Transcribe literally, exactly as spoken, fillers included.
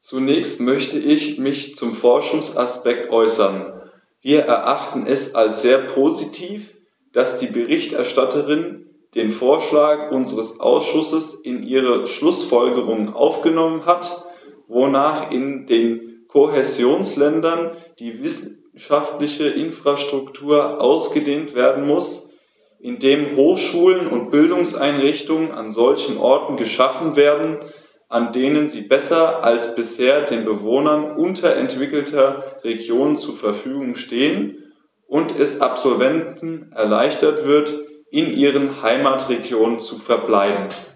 Zunächst möchte ich mich zum Forschungsaspekt äußern. Wir erachten es als sehr positiv, dass die Berichterstatterin den Vorschlag unseres Ausschusses in ihre Schlußfolgerungen aufgenommen hat, wonach in den Kohäsionsländern die wissenschaftliche Infrastruktur ausgedehnt werden muss, indem Hochschulen und Bildungseinrichtungen an solchen Orten geschaffen werden, an denen sie besser als bisher den Bewohnern unterentwickelter Regionen zur Verfügung stehen und es Absolventen erleichtert wird, in ihren Heimatregionen zu verbleiben.